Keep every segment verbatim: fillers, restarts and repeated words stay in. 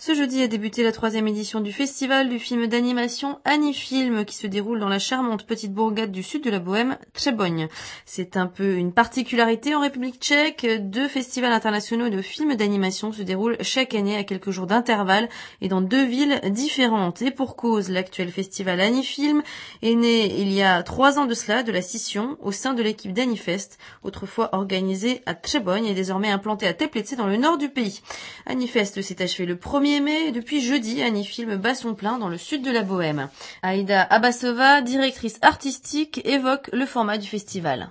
Ce jeudi a débuté la troisième édition du festival du film d'animation Anifilm qui se déroule dans la charmante petite bourgade du sud de la Bohême, Třeboň. C'est un peu une particularité en République tchèque. Deux festivals internationaux de films d'animation se déroulent chaque année à quelques jours d'intervalle et dans deux villes différentes. Et pour cause, l'actuel festival Anifilm est né il y a trois ans de cela de la scission au sein de l'équipe d'Anifest, autrefois organisée à Třeboň et désormais implantée à Teplice dans le nord du pays. Anifest s'est achevé le premier mai et depuis jeudi, Anifilm bat son plein dans le sud de la Bohême. Aïda Abbasova, directrice artistique, évoque le format du festival.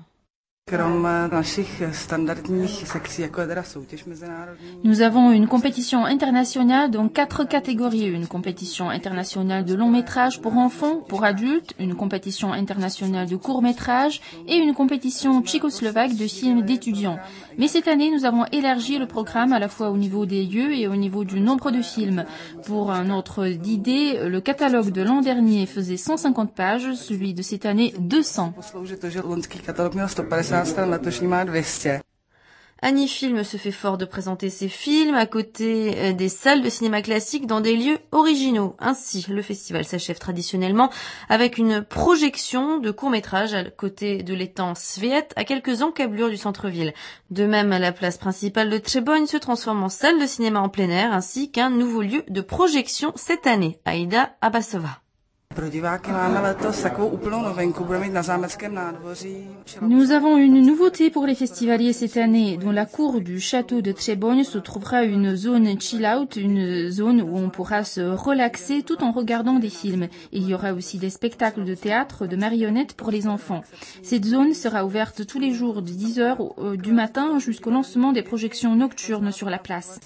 Nous avons une compétition internationale dans quatre catégories. Une compétition internationale de long métrage pour enfants, pour adultes, une compétition internationale de court métrage et une compétition tchécoslovaque de films d'étudiants. Mais cette année, nous avons élargi le programme à la fois au niveau des lieux et au niveau du nombre de films. Pour un ordre d'idée, le catalogue de l'an dernier faisait cent cinquante pages, celui de cette année deux cents. Anifilm se fait fort de présenter ses films à côté des salles de cinéma classiques dans des lieux originaux. Ainsi, le festival s'achève traditionnellement avec une projection de court-métrage à côté de l'étang Sviet à quelques encablures du centre-ville. De même, la place principale de Třeboň se transforme en salle de cinéma en plein air ainsi qu'un nouveau lieu de projection cette année. Aïda Abbasova. Nous avons une nouveauté pour les festivaliers cette année. Dans la cour du château de Třeboň se trouvera une zone chill-out, une zone où on pourra se relaxer tout en regardant des films. Il y aura aussi des spectacles de théâtre, de marionnettes pour les enfants. Cette zone sera ouverte tous les jours de dix heures du matin jusqu'au lancement des projections nocturnes sur la place.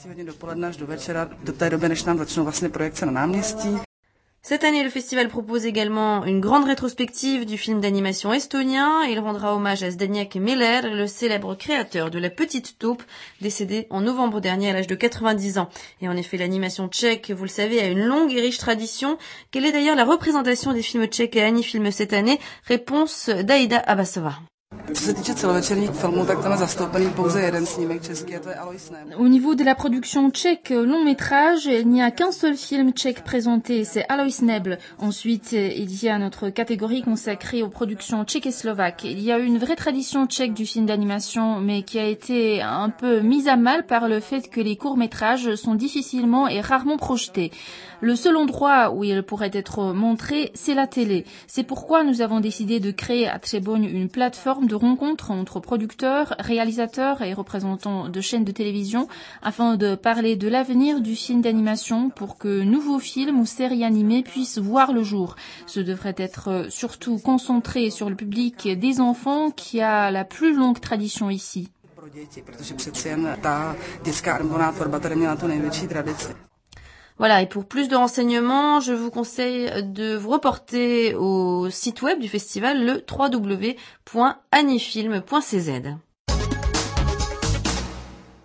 Cette année, le festival propose également une grande rétrospective du film d'animation estonien. Il rendra hommage à Zdeněk Miller, le célèbre créateur de La Petite Taupe, décédé en novembre dernier à l'âge de quatre-vingt-dix ans. Et en effet, l'animation tchèque, vous le savez, a une longue et riche tradition. Quelle est d'ailleurs la représentation des films tchèques à Anifilm cette année? Réponse d'Aïda Abbasova. Au niveau de la production tchèque long métrage, il n'y a qu'un seul film tchèque présenté, c'est Alois Nebl. Ensuite, il y a notre catégorie consacrée aux productions tchécoslovaques. Il y a une vraie tradition tchèque du film d'animation, mais qui a été un peu mise à mal par le fait que les courts-métrages sont difficilement et rarement projetés. Le seul endroit où ils pourraient être montrés, c'est la télé. C'est pourquoi nous avons décidé de créer à Třeboň une plateforme de rencontres entre producteurs, réalisateurs et représentants de chaînes de télévision afin de parler de l'avenir du film d'animation pour que nouveaux films ou séries animées puissent voir le jour. Ce devrait être surtout concentré sur le public des enfants qui a la plus longue tradition ici. Voilà, et pour plus de renseignements, je vous conseille de vous reporter au site web du festival, le w w w point anifilm point c z.